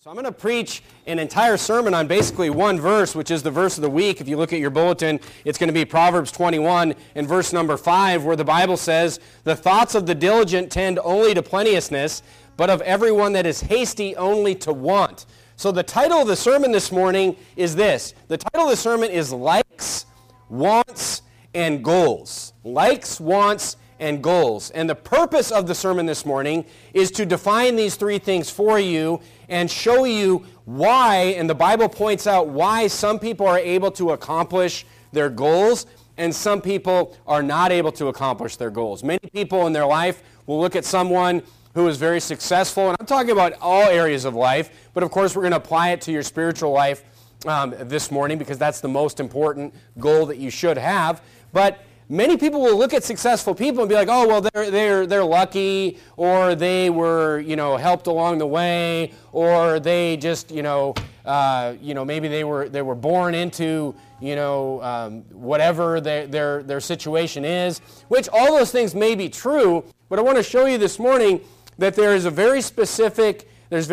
So I'm going to preach an entire sermon on basically one verse, which is the verse of the week. If you look at your bulletin, it's going to be Proverbs 21 and verse number 5, where the Bible says, "The thoughts of the diligent tend only to plenteousness, but of everyone that is hasty only to want." So the title of the sermon this morning is this. The title of the sermon is Likes, Wants, and Goals. Likes, wants, and goals. And the purpose of the sermon this morning is to define these three things for you and show you why, and the Bible points out why some people are able to accomplish their goals and some people are not able to accomplish their goals. Many people in their life will look at someone who is very successful, and I'm talking about all areas of life, but of course we're going to apply it to your spiritual life this morning because that's the most important goal that you should have. But many people will look at successful people and be like, "Oh, well, they're lucky, or they were, helped along the way, or they just, maybe they were born into, whatever their situation is," which all those things may be true. But I want to show you this morning that there's very specific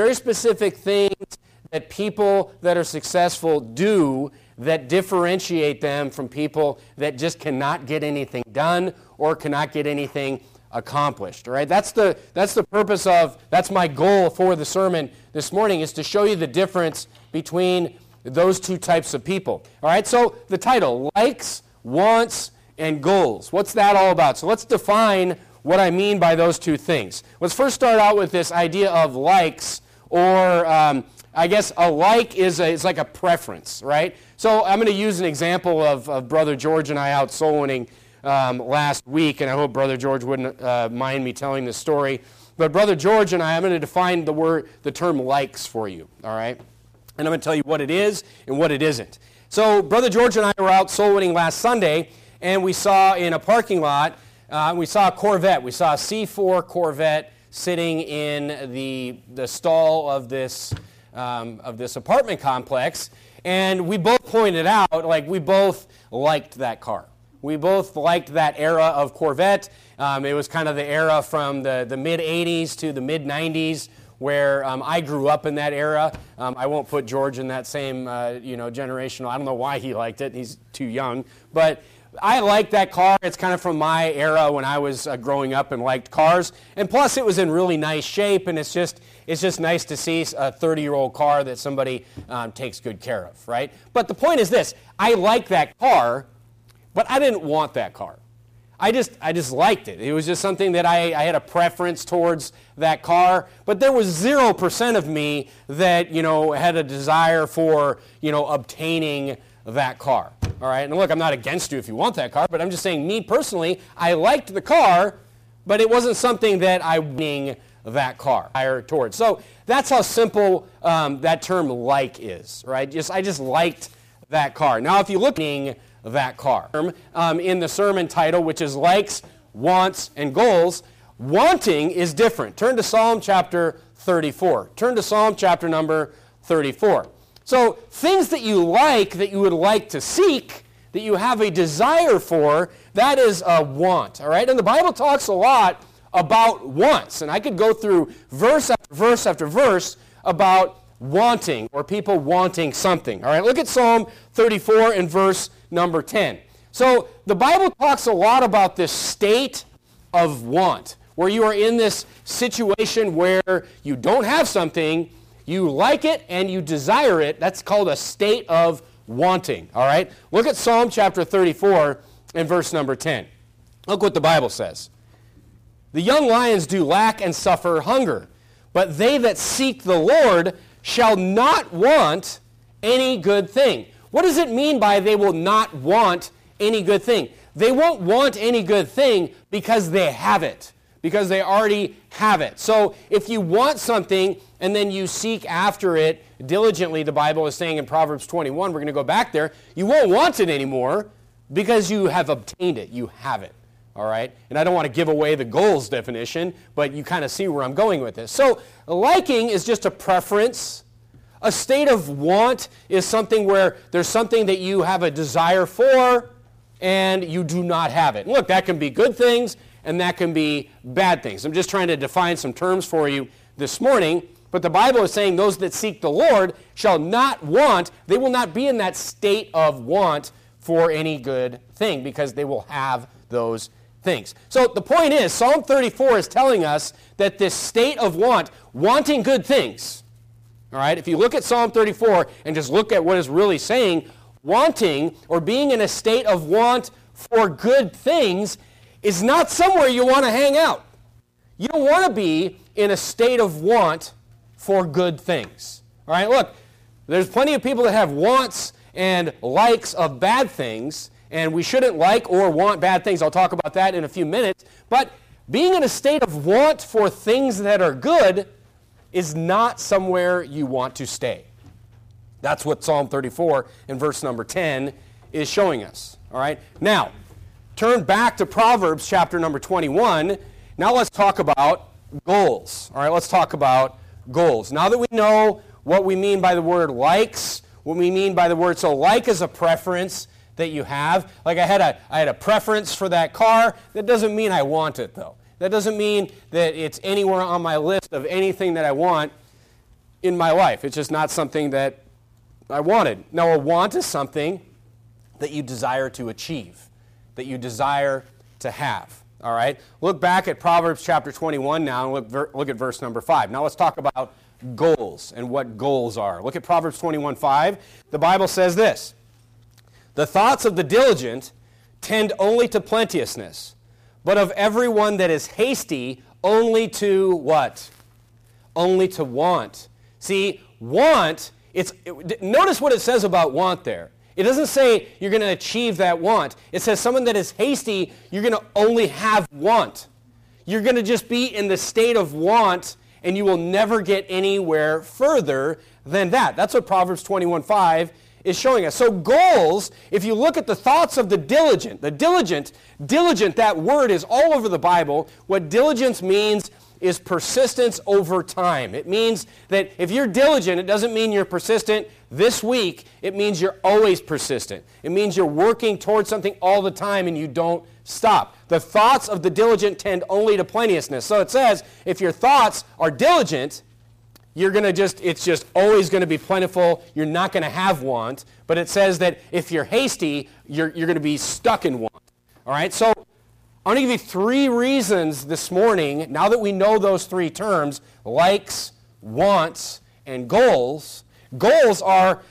things that people that are successful do that differentiate them from people that just cannot get anything done or cannot get anything accomplished. All right, that's the purpose of, that's my goal for the sermon this morning, is to show you the difference between those two types of people. All right, so the title, Likes, Wants, and Goals. What's that all about? So let's define what I mean by those two things. Let's first start out with this idea of likes, or I guess a like is like a preference, right? So I'm going to use an example of Brother George and I out soul winning last week, and I hope Brother George wouldn't mind me telling this story. But Brother George and I'm going to define the term likes for you, all right? And I'm going to tell you what it is and what it isn't. So Brother George and I were out soul winning last Sunday, and we saw in a parking lot, we saw a Corvette. We saw a C4 Corvette sitting in the stall of this apartment complex, and we both pointed out, we both liked that car. We both liked that era of Corvette. It was kind of the era from the mid-'80s to the mid-'90s, where I grew up in that era. I won't put George in that same generational. I don't know why he liked it. He's too young, but I like that car. It's kind of from my era when I was growing up and liked cars. And plus, it was in really nice shape, and it's just nice to see a 30-year-old car that somebody takes good care of, right? But the point is this. I like that car, but I didn't want that car. I just liked it. It was just something that I had a preference towards that car, but there was 0% of me that, had a desire for, obtaining that car. All right, and look, I'm not against you if you want that car, but I'm just saying, me personally, I liked the car, but it wasn't something that I wanted that car towards. So that's how simple that term like is, right? I just liked that car. Now, if you look at that car, in the sermon title, which is Likes, Wants, and Goals, wanting is different. Turn to Psalm chapter 34. Turn to Psalm chapter number 34. So things that you like, that you would like to seek, that you have a desire for, that is a want, all right? And the Bible talks a lot about wants, and I could go through verse after verse after verse about wanting, or people wanting something, all right? Look at Psalm 34 and verse number 10. So the Bible talks a lot about this state of want, where you are in this situation where you don't have something, you like it and you desire it. That's called a state of wanting, all right? Look at Psalm chapter 34 and verse number 10. Look what the Bible says. "The young lions do lack and suffer hunger, but they that seek the Lord shall not want any good thing." What does it mean by they will not want any good thing? They won't want any good thing because they have it, because they already have it. So if you want something and then you seek after it diligently, the Bible is saying in Proverbs 21, we're going to go back there, you won't want it anymore because you have obtained it. You have it, all right? And I don't want to give away the goals definition, but you kind of see where I'm going with this. So liking is just a preference. A state of want is something where there's something that you have a desire for and you do not have it. And look, that can be good things and that can be bad things. I'm just trying to define some terms for you this morning. But the Bible is saying those that seek the Lord shall not want, they will not be in that state of want for any good thing because they will have those things. So the point is, Psalm 34 is telling us that this state of want, wanting good things, all right, if you look at Psalm 34 and just look at what it's really saying, wanting or being in a state of want for good things is not somewhere you want to hang out. You don't want to be in a state of want for good things. All right, look, there's plenty of people that have wants and likes of bad things, and we shouldn't like or want bad things. I'll talk about that in a few minutes. But being in a state of want for things that are good is not somewhere you want to stay. That's what Psalm 34 in verse number 10 is showing us. All right, now, turn back to Proverbs chapter number 21. Now let's talk about goals. All right, let's talk about goals. Now that we know what we mean by the word likes, what we mean by the word, so like is a preference that you have. Like I had a preference for that car. That doesn't mean I want it, though. That doesn't mean that it's anywhere on my list of anything that I want in my life. It's just not something that I wanted. Now, a want is something that you desire to achieve, that you desire to have. All right? Look back at Proverbs chapter 21 now and look at verse number 5. Now let's talk about goals and what goals are. Look at Proverbs 21:5. The Bible says this: "The thoughts of the diligent tend only to plenteousness, but of everyone that is hasty only to" what? Only to want. See, want, notice what it says about want there. It doesn't say you're going to achieve that want. It says someone that is hasty, you're going to only have want. You're going to just be in the state of want, and you will never get anywhere further than that. That's what Proverbs 21:5 is showing us. So goals, if you look at the thoughts of the diligent, that word is all over the Bible. What diligence means is persistence over time. It means that if you're diligent, it doesn't mean you're persistent this week. It means you're always persistent. It means you're working towards something all the time and you don't stop. The thoughts of the diligent tend only to plenteousness. So it says, if your thoughts are diligent, it's just always going to be plentiful. You're not going to have want. But it says that if you're hasty, you're going to be stuck in want. All right, so I want to give you 3 reasons this morning, now that we know those 3 terms, likes, wants, and goals. Goals are,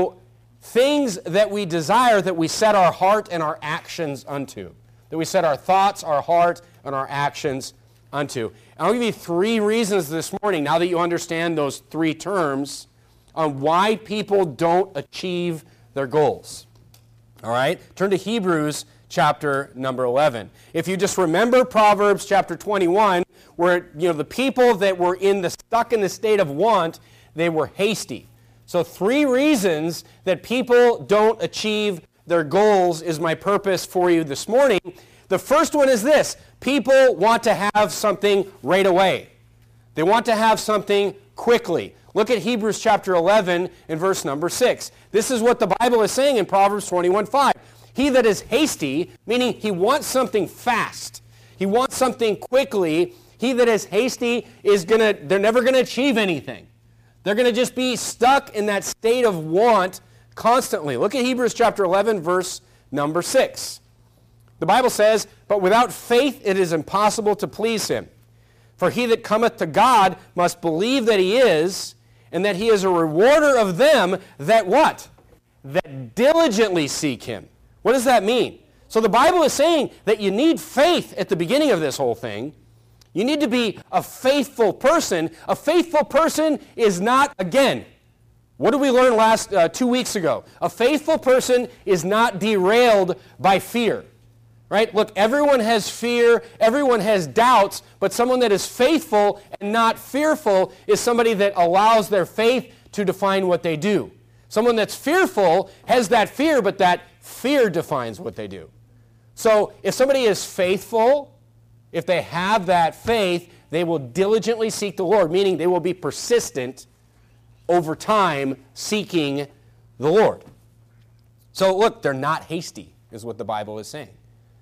things that we desire that we set our heart and our actions unto. That we set our thoughts, our heart, and our actions unto. And I'll give you 3 reasons this morning, now that you understand those 3 terms, on why people don't achieve their goals. All right? Turn to Hebrews chapter number 11. If you just remember Proverbs chapter 21, where the people that were stuck in the state of want, they were hasty. So 3 reasons that people don't achieve their goals is my purpose for you this morning. The first one is this: people want to have something right away. They want to have something quickly. Look at Hebrews chapter 11 and verse number 6. This is what the Bible is saying in Proverbs 21:5. He that is hasty, meaning he wants something fast. He wants something quickly. He that is hasty they're never going to achieve anything. They're going to just be stuck in that state of want constantly. Look at Hebrews chapter 11, verse number 6. The Bible says, "But without faith it is impossible to please him. For he that cometh to God must believe that he is, and that he is a rewarder of them that" what? "That diligently seek him." What does that mean? So the Bible is saying that you need faith at the beginning of this whole thing. You need to be a faithful person. A faithful person is not, again, what did we learn 2 weeks ago? A faithful person is not derailed by fear. Right? Look, everyone has fear, everyone has doubts, but someone that is faithful and not fearful is somebody that allows their faith to define what they do. Someone that's fearful has that fear, but that fear defines what they do. So if somebody is faithful, if they have that faith, they will diligently seek the Lord, meaning they will be persistent over time seeking the Lord. So look, they're not hasty, is what the Bible is saying.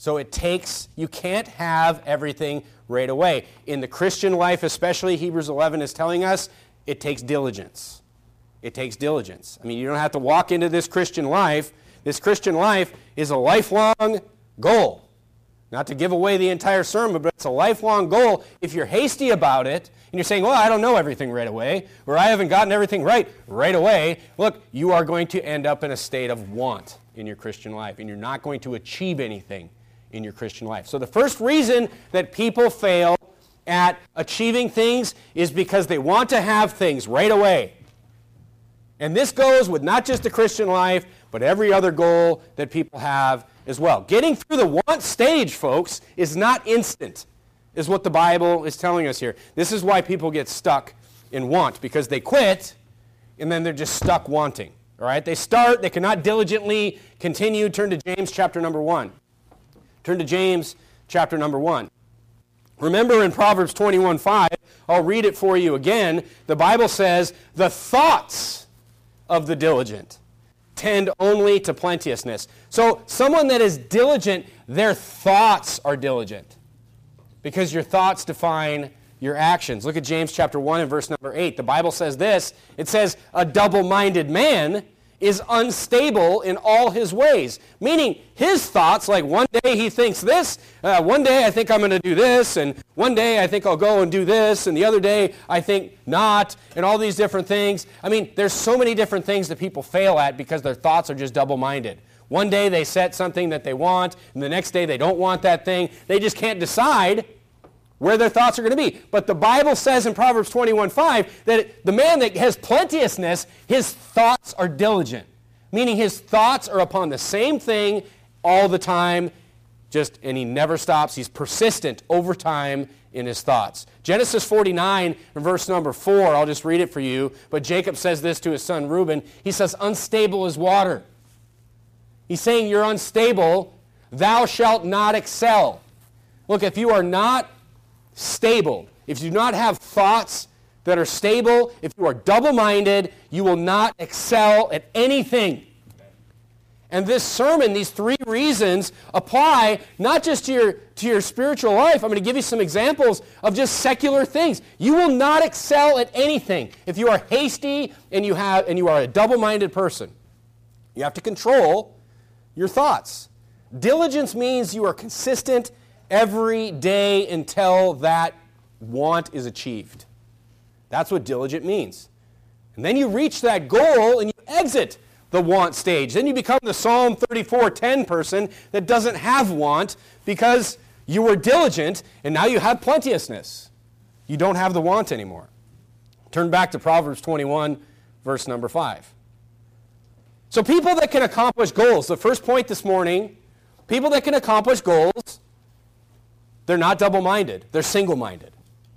So you can't have everything right away. In the Christian life especially, Hebrews 11 is telling us, it takes diligence. It takes diligence. I mean, you don't have to walk into this Christian life. This Christian life is a lifelong goal. Not to give away the entire sermon, but it's a lifelong goal. If you're hasty about it, and you're saying, well, I don't know everything right away, or I haven't gotten everything right away, look, you are going to end up in a state of want in your Christian life, and you're not going to achieve anything in your Christian life. So the first reason that people fail at achieving things is because they want to have things right away. And this goes with not just the Christian life, but every other goal that people have as well. Getting through the want stage, folks, is not instant, is what the Bible is telling us here. This is why people get stuck in want, because they quit, and then they're just stuck wanting. All right? They start, they cannot diligently continue. Turn to James chapter number 1. Turn to James chapter number 1. Remember in Proverbs 21:5, I'll read it for you again. The Bible says, the thoughts of the diligent tend only to plenteousness. So someone that is diligent, their thoughts are diligent, because your thoughts define your actions. Look at James chapter 1 and verse number 8. The Bible says this. It says, a double-minded man is unstable in all his ways. Meaning his thoughts, like one day he thinks this, one day I think I'm going to do this, and one day I think I'll go and do this, and the other day I think not, and all these different things. I mean, there's so many different things that people fail at because their thoughts are just double-minded. One day they set something that they want, and the next day they don't want that thing. They just can't decide where their thoughts are going to be. But the Bible says in Proverbs 21:5 that the man that has plenteousness, his thoughts are diligent. Meaning his thoughts are upon the same thing all the time, and he never stops. He's persistent over time in his thoughts. Genesis 49 and verse number 4, I'll just read it for you. But Jacob says this to his son Reuben. He says, unstable is water. He's saying you're unstable. Thou shalt not excel. Look, if you are not stable, if you do not have thoughts that are stable, if you are double-minded, you will not excel at anything. And this sermon, these 3 reasons, apply not just to your spiritual life. I'm going to give you some examples of just secular things. You will not excel at anything if you are hasty and you are a double-minded person. You have to control your thoughts. Diligence means you are consistent every day until that want is achieved. That's what diligent means. And then you reach that goal and you exit the want stage. Then you become the Psalm 34:10 person that doesn't have want because you were diligent and now you have plenteousness. You don't have the want anymore. Turn back to Proverbs 21, verse number 5. So people that can accomplish goals, the first point this morning, people that can accomplish goals, they're not double-minded, they're single-minded.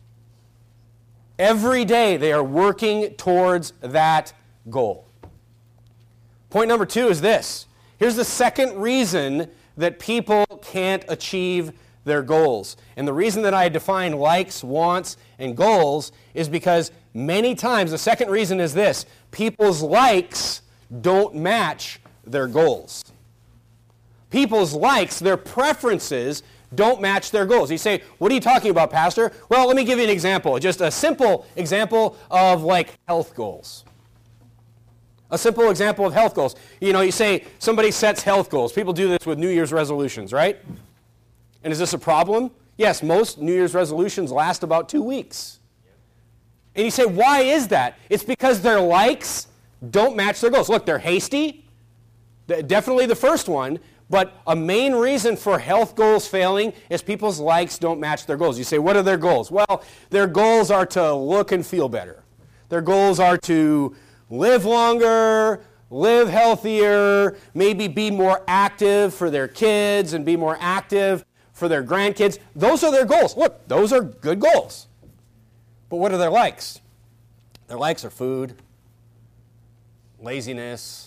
Every day they are working towards that goal. Point number 2 is this. Here's the second reason that people can't achieve their goals. And the reason that I define likes, wants, and goals is because many times, the second reason is this, people's likes don't match their goals. People's likes, their preferences, don't match their goals. You say, what are you talking about, Pastor? Well, let me give you an example. Just a simple example of health goals. A simple example of health goals. You say somebody sets health goals. People do this with New Year's resolutions, right? And is this a problem? Yes, most New Year's resolutions last about 2 weeks. And you say, why is that? It's because their likes don't match their goals. Look, they're hasty. Definitely the first one. But a main reason for health goals failing is people's likes don't match their goals. You say, what are their goals? Well, their goals are to look and feel better. Their goals are to live longer, live healthier, maybe be more active for their kids and be more active for their grandkids. Those are their goals. Look, those are good goals. But what are their likes? Their likes are food, laziness,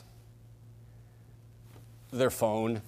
their phone.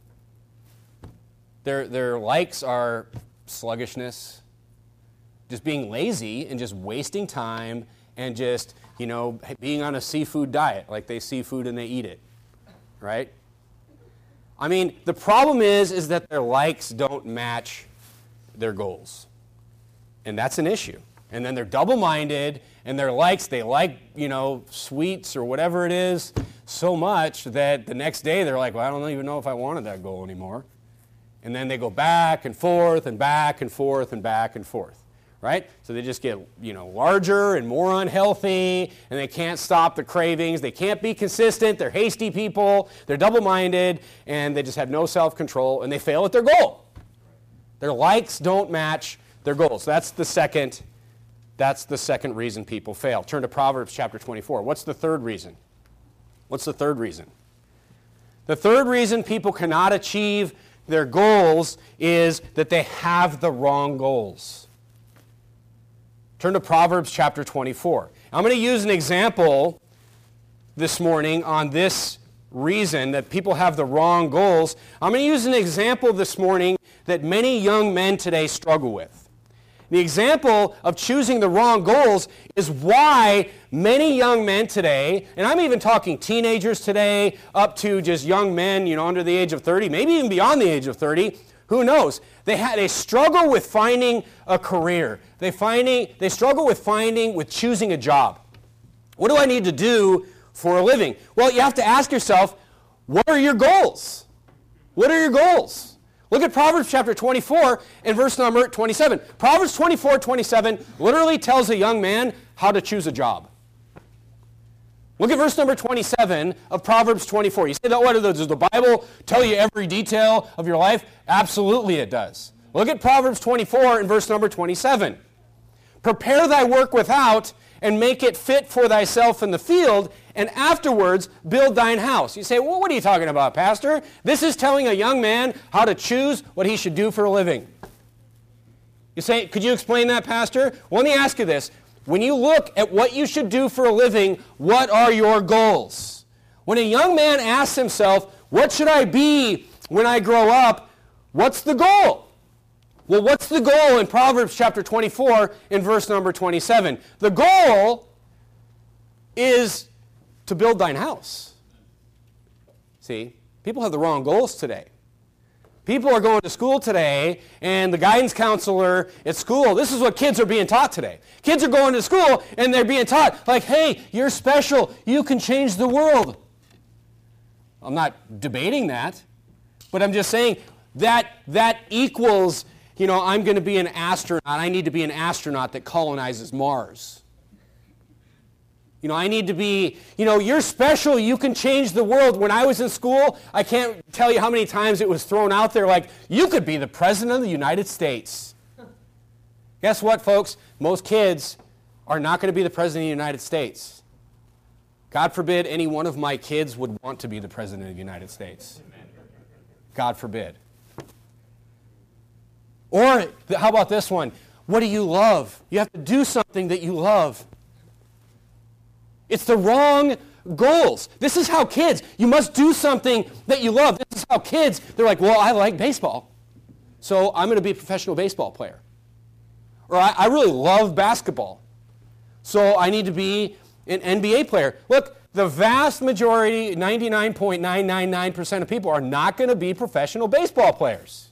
Their likes are sluggishness, just being lazy and just wasting time and just, being on a seafood diet, like they see food and they eat it, right? I mean, the problem is that their likes don't match their goals. And that's an issue. And then they're double-minded, and their likes, they like, sweets or whatever it is so much that the next day they're like, well, I don't even know if I wanted that goal anymore. And then they go back and forth and back and forth and back and forth, right? So they just get, larger and more unhealthy, and they can't stop the cravings. They can't be consistent. They're hasty people. They're double-minded, and they just have no self-control, and they fail at their goal. Their likes don't match their goals. That's the second reason people fail. Turn to Proverbs chapter 24. What's the third reason? What's the third reason? The third reason people cannot achieve their goals is that they have the wrong goals. Turn to Proverbs chapter 24. I'm going to use an example this morning on this reason that people have the wrong goals. I'm going to use an example this morning that many young men today struggle with. The example of choosing the wrong goals is why many young men today, and I'm even talking teenagers today, up to just young men, under the age of 30, maybe even beyond the age of 30, who knows? They struggle with finding a career. They struggle with choosing a job. What do I need to do for a living? Well, you have to ask yourself, what are your goals? What are your goals? Look at Proverbs chapter 24 and verse number 27. Proverbs 24:27 literally tells a young man how to choose a job. Look at verse number 27 of Proverbs 24. You say, does the Bible tell you every detail of your life? Absolutely it does. Look at Proverbs 24 and verse number 27. Prepare thy work without, and make it fit for thyself in the field, and afterwards build thine house. You say, well, what are you talking about, Pastor? This is telling a young man how to choose what he should do for a living. You say, could you explain that, Pastor? Well, let me ask you this. When you look at what you should do for a living, what are your goals? When a young man asks himself, what should I be when I grow up? What's the goal? Well, what's the goal in Proverbs chapter 24 in verse number 27? The goal is to build thine house. See, people have the wrong goals today. People are going to school today, and the guidance counselor at school, this is what kids are being taught today. Kids are going to school, and they're being taught, like, hey, you're special. You can change the world. I'm not debating that, but I'm just saying that equals, I'm going to be an astronaut. I need to be an astronaut that colonizes Mars. I need to be, you're special, you can change the world. When I was in school, I can't tell you how many times it was thrown out there like, you could be the President of the United States. Guess what, folks? Most kids are not going to be the President of the United States. God forbid any one of my kids would want to be the President of the United States. God forbid. Or, how about this one? What do you love? You have to do something that you love. It's the wrong goals. This is how kids, you must do something that you love. This is how kids, they're like, well, I like baseball, so I'm going to be a professional baseball player. Or I really love basketball, so I need to be an NBA player. Look, the vast majority, 99.999% of people are not going to be professional baseball players.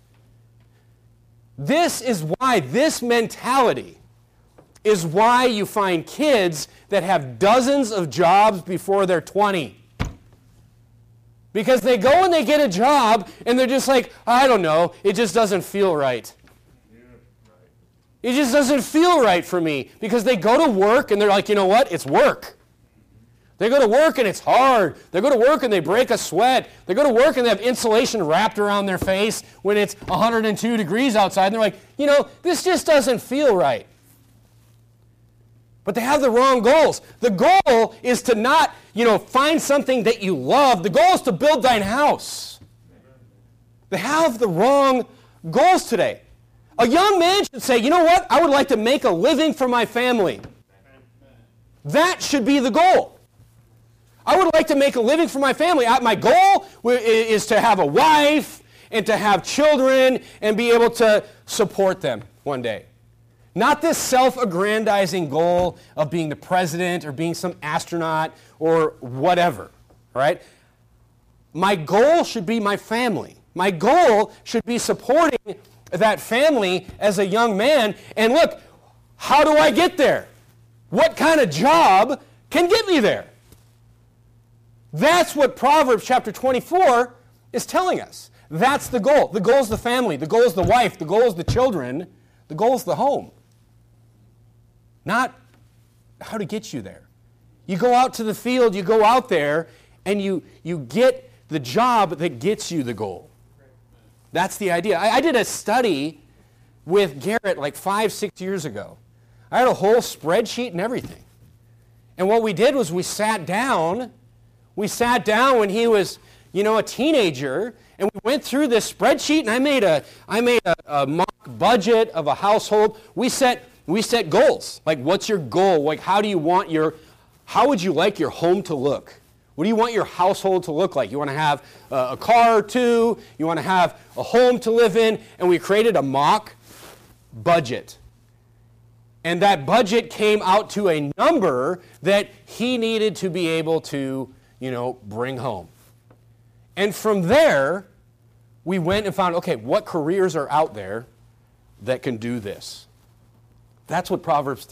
This is why this mentality is why you find kids that have dozens of jobs before they're 20. Because they go and they get a job, and they're just like, I don't know, it just doesn't feel right. It just doesn't feel right for me. Because they go to work, and they're like, you know what? It's work. They go to work, and it's hard. They go to work, and they break a sweat. They go to work, and they have insulation wrapped around their face when it's 102 degrees outside. And they're like, this just doesn't feel right. But they have the wrong goals. The goal is to not, find something that you love. The goal is to build thine house. They have the wrong goals today. A young man should say, you know what? I would like to make a living for my family. That should be the goal. I would like to make a living for my family. My goal is to have a wife and to have children and be able to support them one day. Not this self-aggrandizing goal of being the president or being some astronaut or whatever, right? my goal should be my family. My goal should be supporting that family as a young man. And look, how do I get there? What kind of job can get me there? That's what Proverbs chapter 24 is telling us. That's the goal. The goal is the family. The goal is the wife. The goal is the children. The goal is the home. Not how to get you there. You go out to the field, you go out there, and you get the job that gets you the goal. That's the idea. I did a study with Garrett like 5-6 years ago. I had a whole spreadsheet and everything. And what we did was we sat down when he was, a teenager, and we went through this spreadsheet, and I made a mock budget of a household. We set goals. Like, what's your goal? Like, how would you like your home to look? What do you want your household to look like? You want to have a car or two? You want to have a home to live in? And we created a mock budget. And that budget came out to a number that he needed to be able to, bring home. And from there, we went and found, okay, what careers are out there that can do this? That's what Proverbs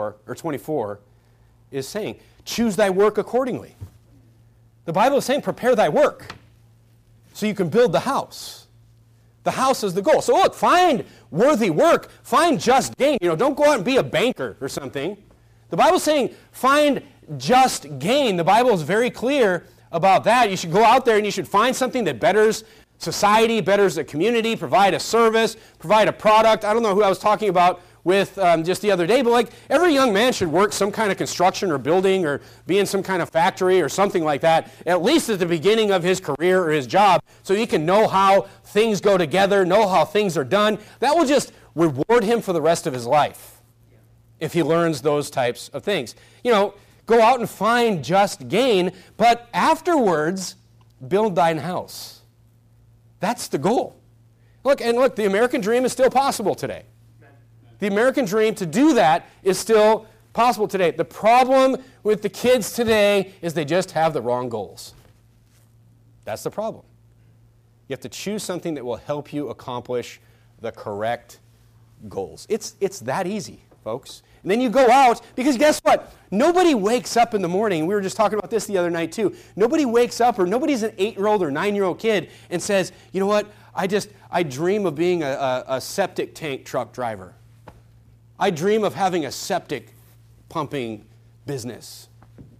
24 is saying. Choose thy work accordingly. The Bible is saying, prepare thy work so you can build the house. The house is the goal. So look, find worthy work. Find just gain. Don't go out and be a banker or something. The Bible is saying, find just gain. The Bible is very clear about that. You should go out there and you should find something that betters society, betters the community, provide a service, provide a product. I don't know who I was talking about with just the other day, but like every young man should work some kind of construction or building or be in some kind of factory or something like that, at least at the beginning of his career or his job, so he can know how things go together, know how things are done. That will just reward him for the rest of his life if he learns those types of things. Go out and find just gain, but afterwards, build thine house. That's the goal. Look, the American dream is still possible today. The American dream, to do that, is still possible today. The problem with the kids today is they just have the wrong goals. That's the problem. You have to choose something that will help you accomplish the correct goals. It's that easy, folks. And then you go out, because guess what? Nobody wakes up in the morning. We were just talking about this the other night too. Nobody wakes up, or nobody's an 8-year-old or 9-year-old kid and says, you know what? I dream of being a septic tank truck driver. I dream of having a septic pumping business.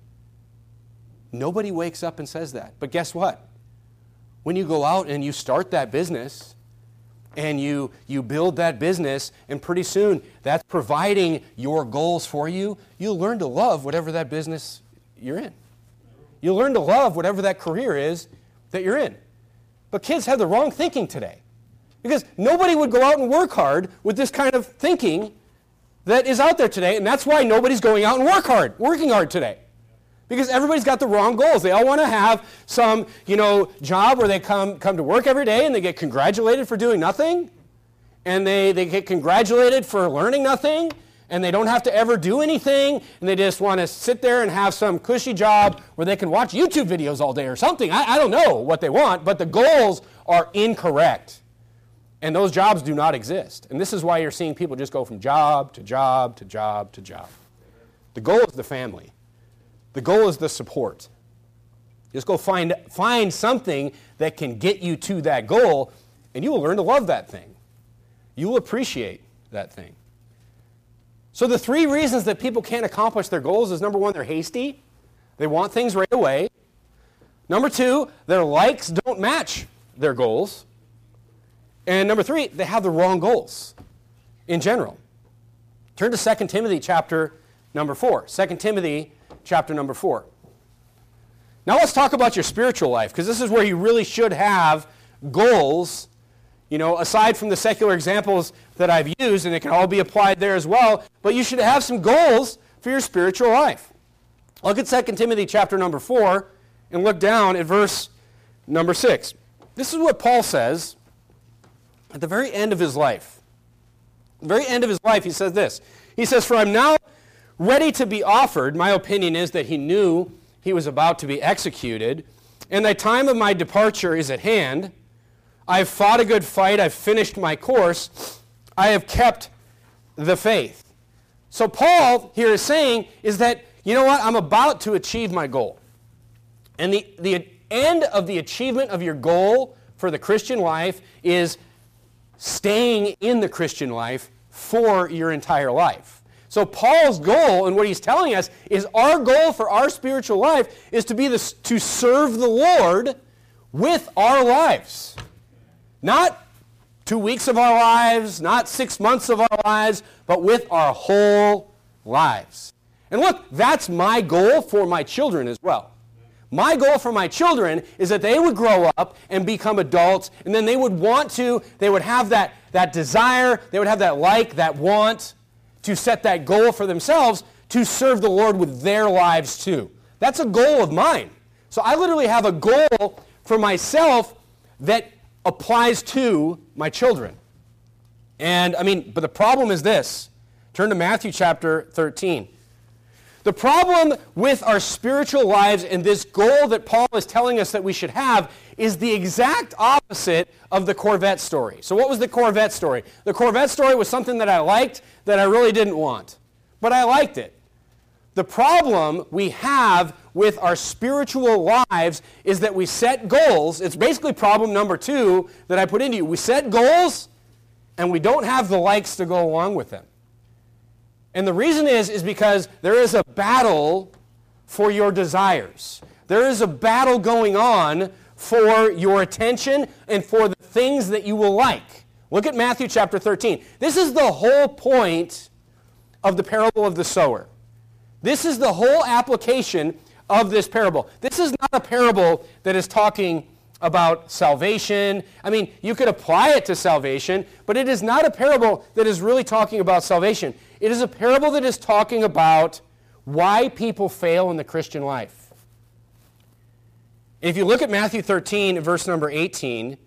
Nobody wakes up and says that. But guess what? When you go out and you start that business and you build that business, and pretty soon that's providing your goals for you, you'll learn to love whatever that business you're in. You'll learn to love whatever that career is that you're in. But kids have the wrong thinking today, because nobody would go out and work hard with this kind of thinking that is out there today, and that's why nobody's going out and working hard today. Because everybody's got the wrong goals. They all want to have some, job where they come to work every day and they get congratulated for doing nothing, and they get congratulated for learning nothing, and they don't have to ever do anything, and they just want to sit there and have some cushy job where they can watch YouTube videos all day or something. I don't know what they want, but the goals are incorrect. And those jobs do not exist. And this is why you're seeing people just go from job to job to job to job. The goal is the family. The goal is the support. Just go find something that can get you to that goal, and you will learn to love that thing. You will appreciate that thing. So the 3 reasons that people can't accomplish their goals is, number 1, they're hasty. They want things right away. Number 2, their likes don't match their goals. And number 3, they have the wrong goals in general. Turn to 2 Timothy chapter number 4. 2 Timothy chapter number 4. Now let's talk about your spiritual life, because this is where you really should have goals, aside from the secular examples that I've used, and it can all be applied there as well, but you should have some goals for your spiritual life. Look at 2 Timothy chapter number 4 and look down at verse number 6. This is what Paul says at the very end of his life. At the very end of his life, he says this. He says, "For I'm now ready to be offered." My opinion is that he knew he was about to be executed. and the time of my departure is at hand. I have fought a good fight. I've finished my course. I have kept the faith. So Paul here is saying is that, you know what, I'm about to achieve my goal. And the end of the achievement of your goal for the Christian life is staying in the Christian life for your entire life. So Paul's goal, and what he's telling us, is our goal for our spiritual life is to serve the Lord with our lives. Not 2 weeks of our lives, not 6 months of our lives, but with our whole lives. And look, that's my goal for my children as well. My goal for my children is that they would grow up and become adults, and then they would have that desire, they would have that want to set that goal for themselves to serve the Lord with their lives too. That's a goal of mine. So I literally have a goal for myself that applies to my children. But the problem is this. Turn to Matthew chapter 13. The problem with our spiritual lives and this goal that Paul is telling us that we should have is the exact opposite of the Corvette story. So what was the Corvette story? The Corvette story was something that I liked that I really didn't want, but I liked it. The problem we have with our spiritual lives is that we set goals. It's basically problem number 2 that I put into you. We set goals and we don't have the likes to go along with them. And the reason is because there is a battle for your desires. There is a battle going on for your attention and for the things that you will like. Look at Matthew chapter 13. This is the whole point of the parable of the sower. This is the whole application of this parable. This is not a parable that is talking about salvation. You could apply it to salvation, but it is not a parable that is really talking about salvation. It is a parable that is talking about why people fail in the Christian life. If you look at Matthew 13, verse number 18,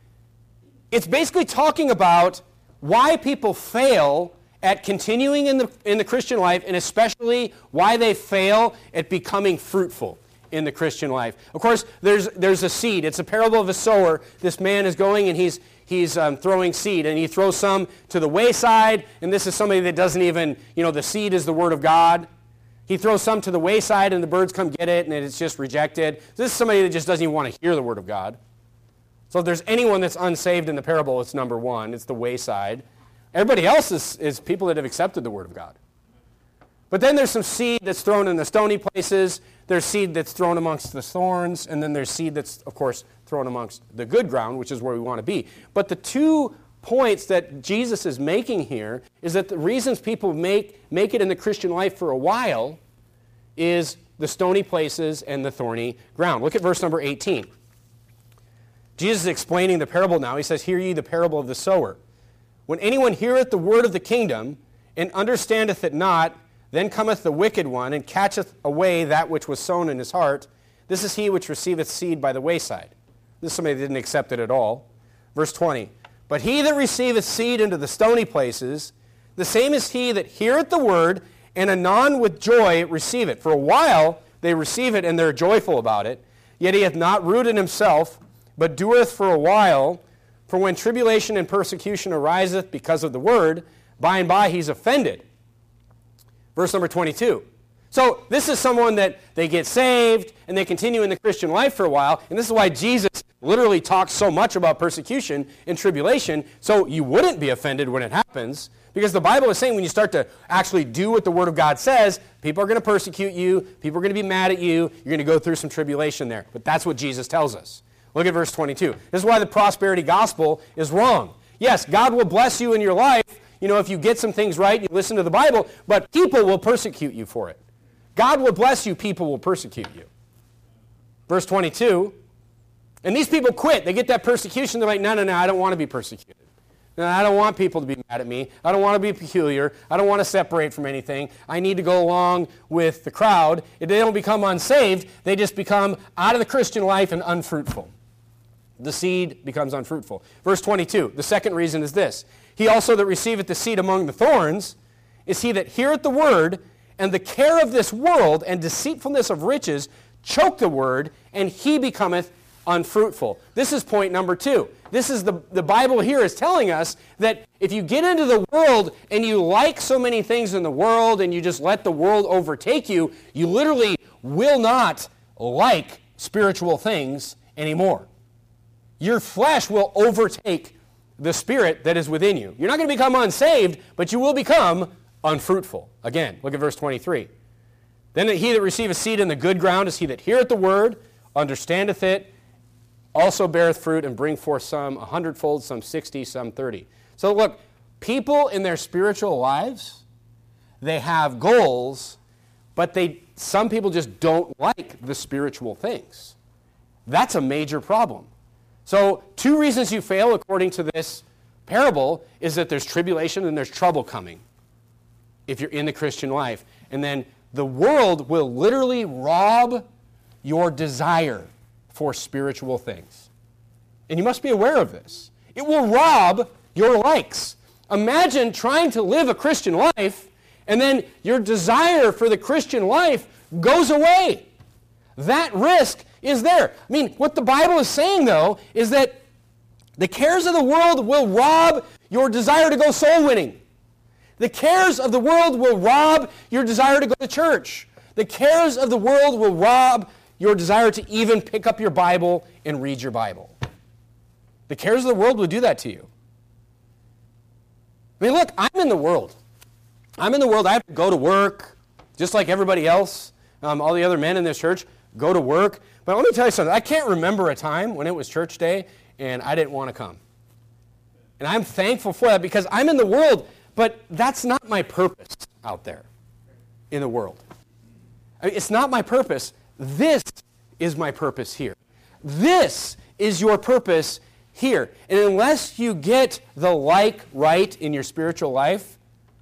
it's basically talking about why people fail at continuing in the Christian life, and especially why they fail at becoming fruitful in the Christian life. Of course, there's a seed. It's a parable of a sower. This man is going and he's throwing seed, and he throws some to the wayside, and this is somebody that doesn't even, the seed is the Word of God. He throws some to the wayside, and the birds come get it, and it's just rejected. This is somebody that just doesn't even want to hear the Word of God. So if there's anyone that's unsaved in the parable, it's number 1. It's the wayside. Everybody else is people that have accepted the Word of God. But then there's some seed that's thrown in the stony places. There's seed that's thrown amongst the thorns. And then there's seed that's, of course, thrown amongst the good ground, which is where we want to be. But the 2 points that Jesus is making here is that the reasons people make it in the Christian life for a while is the stony places and the thorny ground. Look at verse number 18. Jesus is explaining the parable now. He says, "Hear ye the parable of the sower. When anyone heareth the word of the kingdom, and understandeth it not, then cometh the wicked one, and catcheth away that which was sown in his heart. This is he which receiveth seed by the wayside." This is somebody that didn't accept it at all. Verse 20. "But he that receiveth seed into the stony places, the same is he that heareth the word, and anon with joy receive it. For a while they receive it, and they're joyful about it. Yet he hath not root in himself, but doeth for a while. For when tribulation and persecution ariseth because of the word, by and by he's offended." Verse number 22. So this is someone that they get saved, and they continue in the Christian life for a while, and this is why Jesus literally talks so much about persecution and tribulation, so you wouldn't be offended when it happens, because the Bible is saying when you start to actually do what the Word of God says, people are going to persecute you, people are going to be mad at you, you're going to go through some tribulation there. But that's what Jesus tells us. Look at verse 22. This is why the prosperity gospel is wrong. Yes, God will bless you in your life, if you get some things right, you listen to the Bible, but people will persecute you for it. God will bless you, people will persecute you. Verse 22, and these people quit. They get that persecution, they're like, no, I don't want to be persecuted. No, I don't want people to be mad at me. I don't want to be peculiar. I don't want to separate from anything. I need to go along with the crowd. If they don't become unsaved, they just become out of the Christian life and unfruitful. The seed becomes unfruitful. Verse 22, the second reason is this. "He also that receiveth the seed among the thorns is he that heareth the word, and the care of this world and deceitfulness of riches choke the word, and he becometh unfruitful. This is point number 2. This is the Bible here is telling us that if you get into the world and you like so many things in the world and you just let the world overtake you, you literally will not like spiritual things anymore. Your flesh will overtake the spirit that is within you. You're not going to become unsaved, but you will become unfruitful. Again, look at verse 23. Then he that receiveth seed in the good ground is he that heareth the word, understandeth it, also beareth fruit, and bring forth some 100-fold, some 60, some 30. So look, people in their spiritual lives, they have goals, but some people just don't like the spiritual things. That's a major problem. So 2 reasons you fail according to this parable is that there's tribulation and there's trouble coming if you're in the Christian life. And then the world will literally rob your desire for spiritual things. And you must be aware of this. It will rob your likes. Imagine trying to live a Christian life and then your desire for the Christian life goes away. That risk is there. I mean, what the Bible is saying, though, is that the cares of the world will rob your desire to go soul winning. The cares of the world will rob your desire to go to church. The cares of the world will rob your desire to even pick up your Bible and read your Bible. The cares of the world will do that to you. I mean, look, I'm in the world. I'm in the world. I have to go to work, just like everybody else. All the other men in this church go to work. But let me tell you something. I can't remember a time when it was church day and I didn't want to come. And I'm thankful for that because I'm in the world, but that's not my purpose out there in the world. I mean, it's not my purpose. This is my purpose here. This is your purpose here. And unless you get the like right in your spiritual life,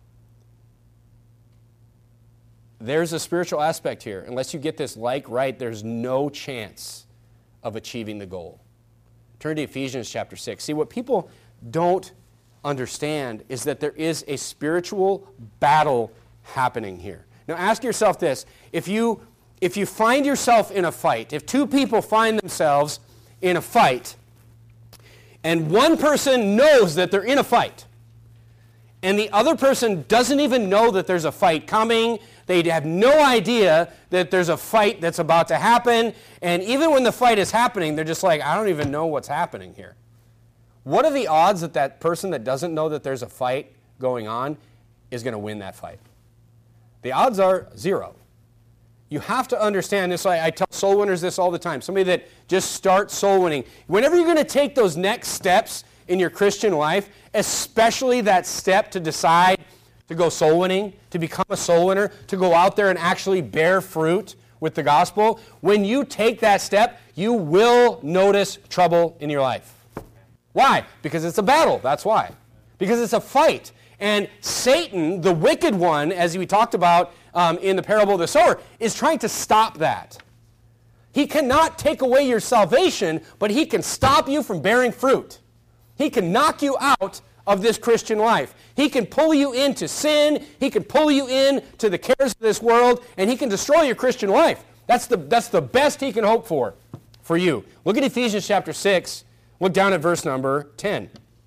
there's a spiritual aspect here. Unless you get this like right, there's no chance of achieving the goal. Turn to Ephesians chapter 6. See, what people don't understand is that there is a spiritual battle happening here. Now ask yourself this. If you find yourself in a fight, if 2 people find themselves in a fight, and one person knows that they're in a fight, and the other person doesn't even know that there's a fight coming, they have no idea that there's a fight that's about to happen, and even when the fight is happening, they're just like, I don't even know what's happening here. What are the odds that that person that doesn't know that there's a fight going on is going to win that fight? The odds are 0. You have to understand this. I tell soul winners this all the time. Somebody that just starts soul winning. Whenever you're going to take those next steps in your Christian life, especially that step to decide to go soul winning, to become a soul winner, to go out there and actually bear fruit with the gospel, when you take that step, you will notice trouble in your life. Why? Because it's a battle. That's why. Because it's a fight. And Satan, the wicked one, as we talked about in the parable of the sower, is trying to stop that. He cannot take away your salvation, but he can stop you from bearing fruit. He can knock you out of this Christian life. He can pull you into sin. He can pull you into the cares of this world, and he can destroy your Christian life. That's the best he can hope for you. Look at Ephesians chapter 6. Look down at verse number 10.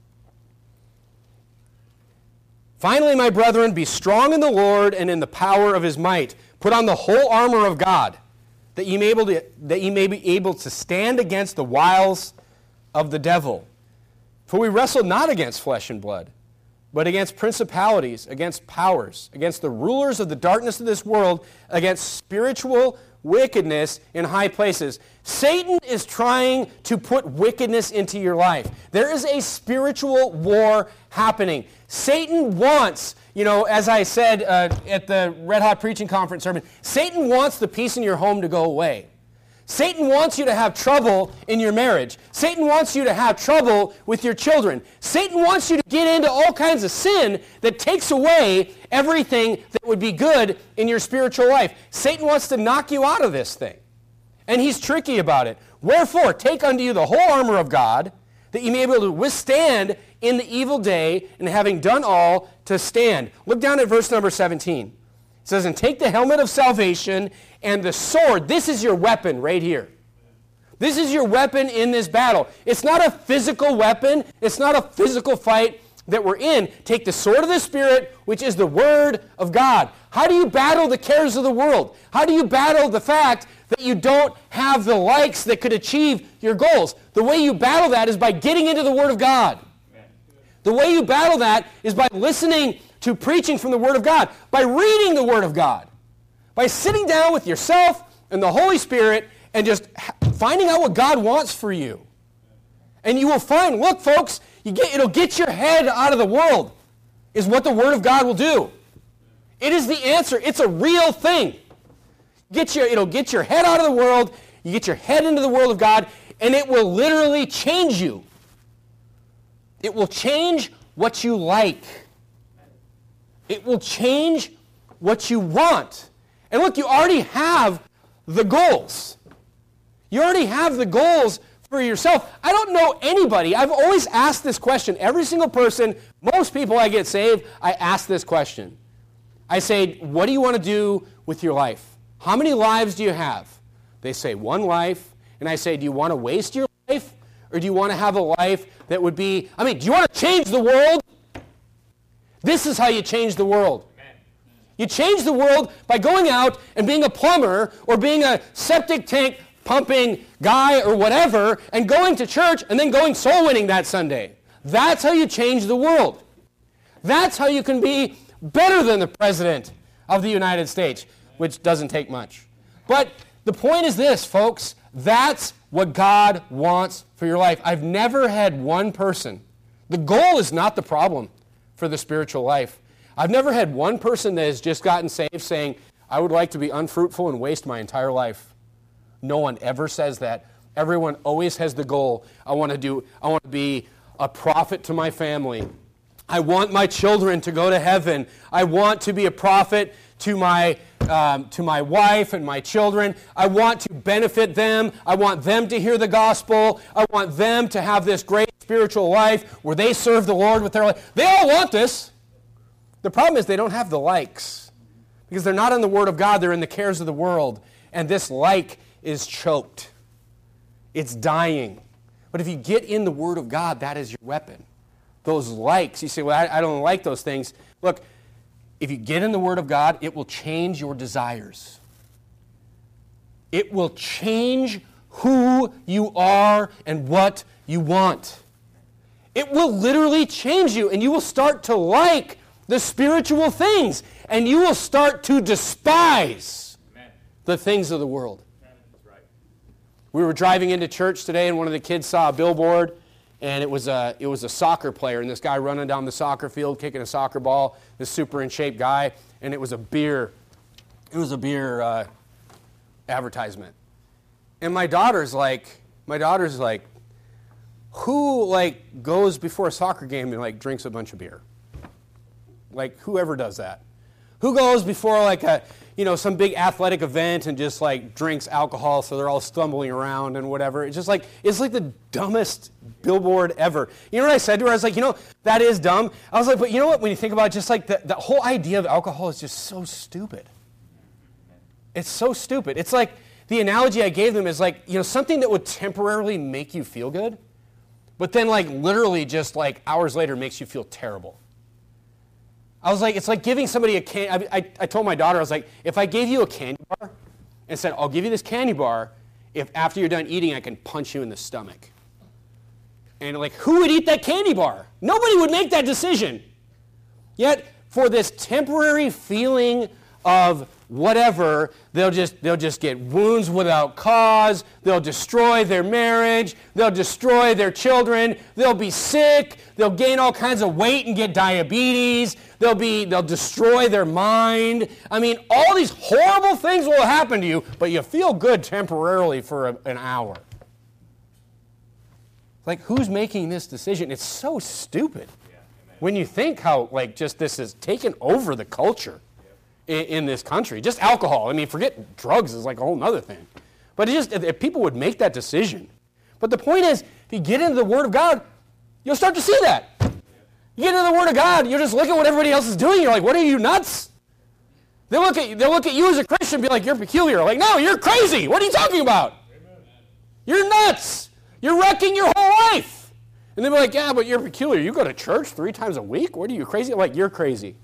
Finally, my brethren, be strong in the Lord and in the power of his might. Put on the whole armor of God, that ye may be able to stand against the wiles of the devil. For we wrestle not against flesh and blood, but against principalities, against powers, against the rulers of the darkness of this world, against spiritual wickedness in high places. Satan is trying to put wickedness into your life. There is a spiritual war happening. Satan wants, as I said at the Red Hot Preaching Conference sermon, Satan wants the peace in your home to go away. Satan wants you to have trouble in your marriage. Satan wants you to have trouble with your children. Satan wants you to get into all kinds of sin that takes away everything that would be good in your spiritual life. Satan wants to knock you out of this thing. And he's tricky about it. Wherefore, take unto you the whole armor of God, that you may be able to withstand in the evil day, and having done all, to stand. Look down at verse number 17. It says, and take the helmet of salvation And the sword, this is your weapon right here. This is your weapon in this battle. It's not a physical weapon. It's not a physical fight that we're in. Take the sword of the Spirit, which is the Word of God. How do you battle the cares of the world? How do you battle the fact that you don't have the likes that could achieve your goals? The way you battle that is by getting into the Word of God. The way you battle that is by listening to preaching from the Word of God, by reading the Word of God, by sitting down with yourself and the Holy Spirit and just finding out what God wants for you. And you will find, look folks, it'll get your head out of the world, is what the Word of God will do. It is the answer. It's a real thing. It'll get your head out of the world, you get your head into the world of God, and it will literally change you. It will change what you like. It will change what you want. And look, you already have the goals. You already have the goals for yourself. I don't know anybody. I've always asked this question. Every single person, most people I get saved, I ask this question. I say, what do you want to do with your life? How many lives do you have? They say, one life. And I say, do you want to waste your life? Or do you want to have a life that would be, do you want to change the world? This is how you change the world. You change the world by going out and being a plumber or being a septic tank pumping guy or whatever and going to church and then going soul winning that Sunday. That's how you change the world. That's how you can be better than the President of the United States, which doesn't take much. But the point is this, folks. That's what God wants for your life. I've never had one person. The goal is not the problem for the spiritual life. I've never had one person that has just gotten saved saying, I would like to be unfruitful and waste my entire life. No one ever says that. Everyone always has the goal. I want to be a prophet to my family. I want my children to go to heaven. I want to be a prophet to my wife and my children. I want to benefit them. I want them to hear the gospel. I want them to have this great spiritual life where they serve the Lord with their life. They all want this. The problem is they don't have the likes because they're not in the Word of God. They're in the cares of the world. And this like is choked. It's dying. But if you get in the Word of God, that is your weapon. Those likes, you say, well, I don't like those things. Look, if you get in the Word of God, it will change your desires. It will change who you are and what you want. It will literally change you, and you will start to like the spiritual things, and you will start to despise the things of the world. We were driving into church today, and one of the kids saw a billboard, and it was a soccer player, and this guy running down the soccer field, kicking a soccer ball, this super in shape guy, and it was a beer advertisement. And my daughter's like, who goes before a soccer game and drinks a bunch of beer? Whoever does that. Who goes before some big athletic event and just drinks alcohol so they're all stumbling around and whatever? It's just it's the dumbest billboard ever. You know what I said to her? I was like, that is dumb. I was like, but you know what? When you think about it, just the whole idea of alcohol is just so stupid. It's so stupid. It's the analogy I gave them is something that would temporarily make you feel good, but then literally just hours later makes you feel terrible. I was like, it's like giving somebody a candy. I told my daughter, I was like, if I gave you a candy bar and said, I'll give you this candy bar if after you're done eating I can punch you in the stomach. And who would eat that candy bar? Nobody would make that decision. Yet, for this temporary feeling of whatever, they'll just get wounds without cause, they'll destroy their marriage, they'll destroy their children, they'll be sick, they'll gain all kinds of weight and get diabetes, they'll destroy their mind. All these horrible things will happen to you, but you feel good temporarily for an hour. Who's making this decision? It's so stupid when you think how just this has taken over the culture in this country. Just alcohol. Forget drugs is a whole other thing. But if people would make that decision. But the point is, if you get into the Word of God, you'll start to see that. You get into the Word of God, you'll just look at what everybody else is doing, you're like, what are you, nuts? They'll look at you as a Christian and be like, you're peculiar. Like, no, you're crazy. What are you talking about? Amen. You're nuts. You're wrecking your whole life. And they'll be like, yeah, but you're peculiar. You go to church 3 times a week? What are you, crazy? I'm like, you're crazy.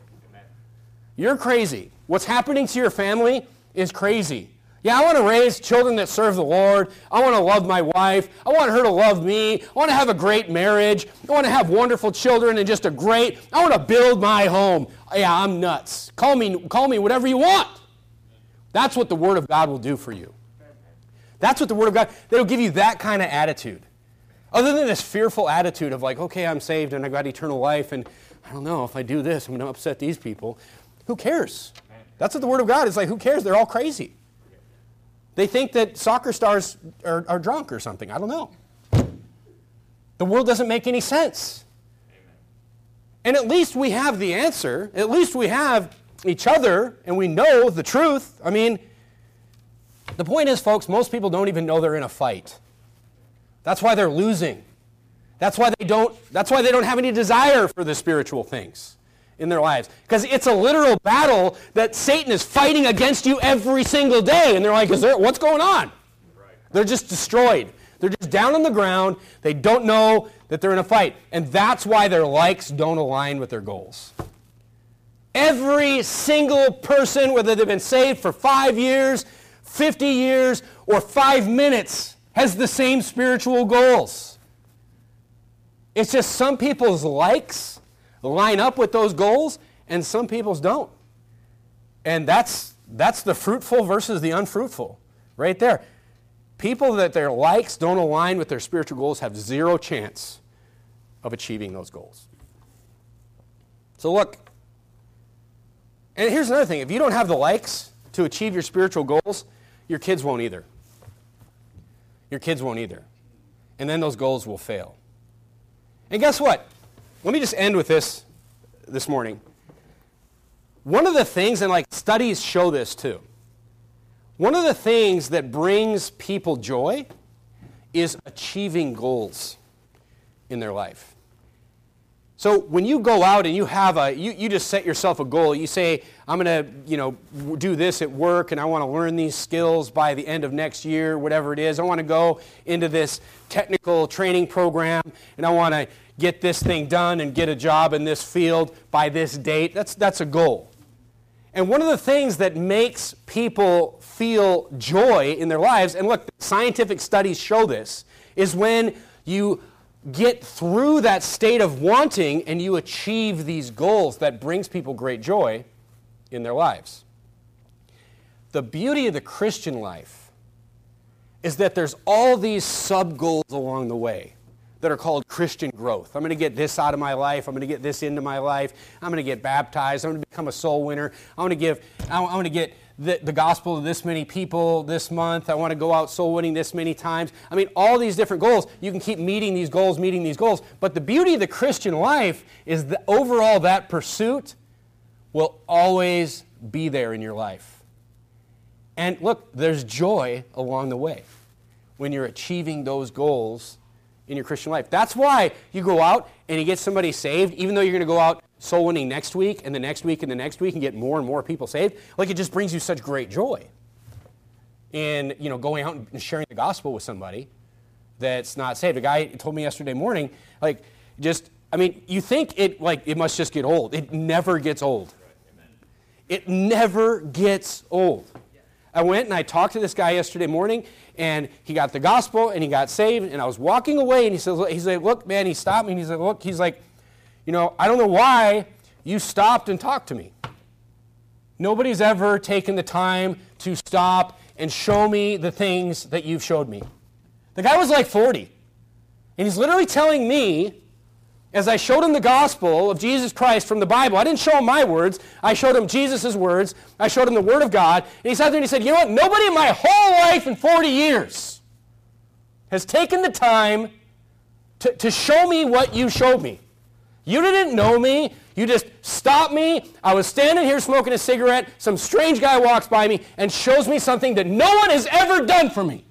You're crazy. What's happening to your family is crazy. Yeah, I want to raise children that serve the Lord. I want to love my wife. I want her to love me. I want to have a great marriage. I want to have wonderful children and just I want to build my home. Yeah, I'm nuts. Call me whatever you want. That's what the Word of God will do for you. That's what the Word of God, it'll give you that kind of attitude. Other than this fearful attitude of like, okay, I'm saved and I got eternal life and I don't know, if I do this, I'm going to upset these people. Who cares? That's what the Word of God is like. Who cares? They're all crazy. They think that soccer stars are drunk or something. I don't know. The world doesn't make any sense. And at least we have the answer. At least we have each other and we know the truth. I mean, the point is, folks, most people don't even know they're in a fight. That's why they're losing. That's why they don't have any desire for the spiritual things in their lives. Because it's a literal battle that Satan is fighting against you every single day. And they're like, what's going on? Right. They're just destroyed. They're just down on the ground. They don't know that they're in a fight. And that's why their likes don't align with their goals. Every single person, whether they've been saved for 5 years, 50 years, or 5 minutes, has the same spiritual goals. It's just some people's likes line up with those goals, and some people's don't. And that's the fruitful versus the unfruitful, right there. People that their likes don't align with their spiritual goals have zero chance of achieving those goals. So look, and here's another thing. If you don't have the likes to achieve your spiritual goals, your kids won't either. Your kids won't either. And then those goals will fail. And guess what? Let me just end with this morning. One of the things, and like studies show this too, one of the things that brings people joy is achieving goals in their life. So when you go out and you have you just set yourself a goal. You say, I'm going to, do this at work and I want to learn these skills by the end of next year, whatever it is. I want to go into this technical training program and I want to get this thing done and get a job in this field by this date. That's a goal. And one of the things that makes people feel joy in their lives, and look, scientific studies show this, is when you get through that state of wanting and you achieve these goals that brings people great joy in their lives. The beauty of the Christian life is that there's all these sub-goals along the way that are called Christian growth. I'm going to get this out of my life. I'm going to get this into my life. I'm going to get baptized. I'm going to become a soul winner. I want to get the gospel to this many people this month. I want to go out soul winning this many times. I mean, all these different goals. You can keep meeting these goals. But the beauty of the Christian life is that overall that pursuit will always be there in your life. And look, there's joy along the way when you're achieving those goals in your Christian life. That's why you go out and you get somebody saved, even though you're going to go out soul winning next week and the next week and the next week and get more and more people saved. Like, it just brings you such great joy in, going out and sharing the gospel with somebody that's not saved. A guy told me yesterday morning, you think it must just get old. It never gets old. It never gets old. I went and I talked to this guy yesterday morning, and he got the gospel, and he got saved, and I was walking away, and he's like, look, man, he stopped me, and he's like, I don't know why you stopped and talked to me. Nobody's ever taken the time to stop and show me the things that you've showed me. The guy was like 40, and he's literally telling me, as I showed him the gospel of Jesus Christ from the Bible, I didn't show him my words, I showed him Jesus' words, I showed him the Word of God, and he sat there and he said, you know what, nobody in my whole life in 40 years has taken the time to show me what you showed me. You didn't know me, you just stopped me, I was standing here smoking a cigarette, some strange guy walks by me and shows me something that no one has ever done for me.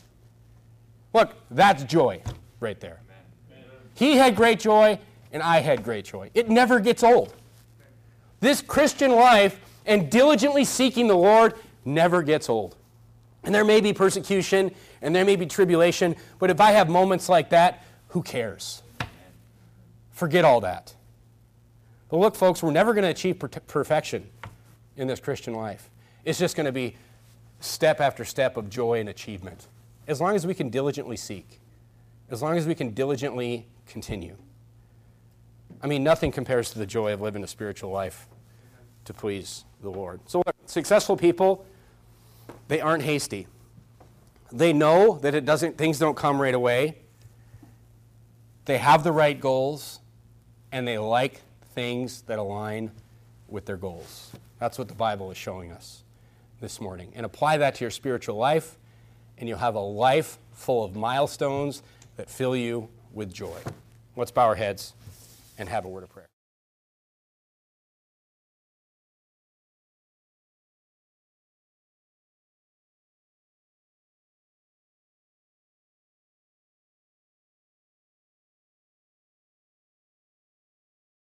Look, that's joy right there. He had great joy, and I had great joy. It never gets old. This Christian life And diligently seeking the Lord never gets old. And there may be persecution, and there may be tribulation, but if I have moments like that, who cares? Forget all that. But look, folks, we're never going to achieve perfection in this Christian life. It's just going to be step after step of joy and achievement. As long as we can diligently seek. As long as we can diligently continue. I mean, nothing compares to the joy of living a spiritual life to please the Lord. So successful people, they aren't hasty. They know that things don't come right away. They have the right goals, and they like things that align with their goals. That's what the Bible is showing us this morning. And apply that to your spiritual life, and you'll have a life full of milestones that fill you with joy. Let's bow our heads and have a word of prayer.